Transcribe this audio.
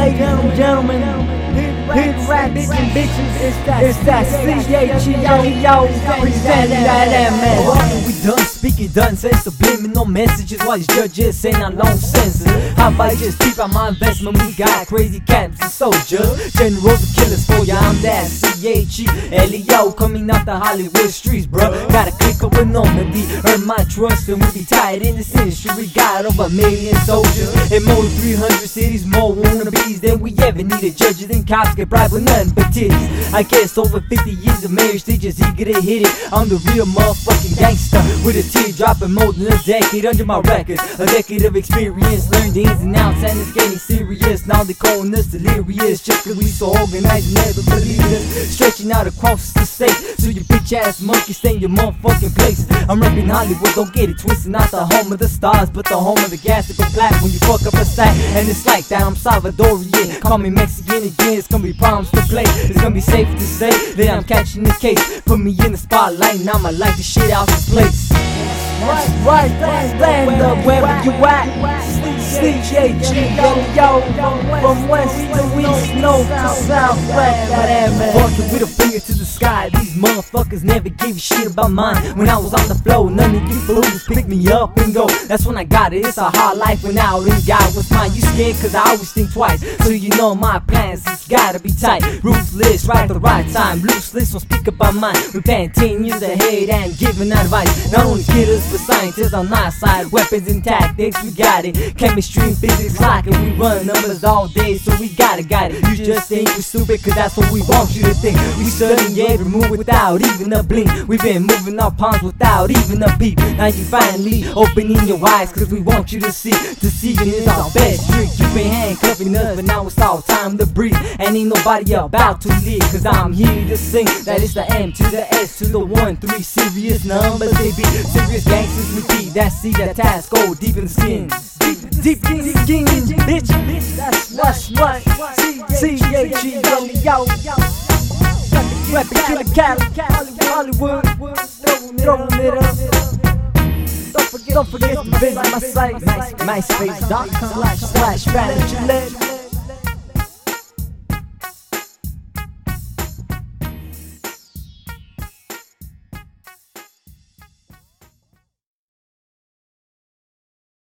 ladies and gentlemen, hit rats and bitches, it's that C-H-E-O, presenting that man. We done speaking, done saying subliminal messages while these judges saying our long sentences. How about I just keep on my investment? We got crazy camps and soldiers, generals and killers for ya. I'm that C-H-E-L-E-O, coming out the Hollywood streets, bro. Gotta click up with Normandy, earn my trust, and we be tied in this industry. We got over 1 million soldiers in more than 300 cities, more wannabes than we ever needed. Judges and cops get bribed with nothing but titties. I guess over 50 years of marriage, they just eager to hit it. I'm the real motherfucking gangster with a teardrop and more than a decade under my record. A decade of experience, learned the ins and outs, and it's getting serious. Now they calling us delirious just cause we so organized and never believed us. Stretching out across the state, so you bitch ass monkey stay in your motherfucking place. I'm repping Hollywood, don't get it twisted, not the home of the stars, but the home of the gas that go black when you fuck up a stack. And it's like that, I'm Salvadorian, call me Mexican again, it's gonna be problems to play. It's gonna be safe to say that I'm catching the case. Put me in the spotlight, now I'ma light the shit out this place. Right, stand up wherever you at. C-H-E-L-E-O, from west to east, north to south, right, that man. Walking with a finger to the sky, these motherfuckers never gave a shit about mine. When I was on the floor, none of you fools pick me up and go. That's when I got it, it's a hard life when out and God was mine. You scared cause I always think twice, so you know my plans, it's gotta be tight. Ruthless, right at the right time, looseless, don't speak about mine. We're paying 10 years ahead and giving advice. Not only killers, but scientists on our side. Weapons and tactics, we got it. Chemistry and physics like it. We run numbers all day, so we got it. You just think we're stupid, cause that's what we want you to think. We study every move without even a blink. We've been moving our palms without even a beat. Now you finally opening your eyes, cause we want you to see. Deceiving is our best trick. You've been handcuffing us, but now it's all time to breathe. And ain't nobody about to leave, cause I'm here to sing. That is the M to the S to the 1, 3 serious numbers, they be serious gangsters repeat. That C, that task, go deep in the skin. Deep in the skin, bitch. That's what C-H-E-L-E-O. Rapping killer Cali, Hollywood, throwing it up. Don't forget to visit my site, myspace.com/Spanish Gillette.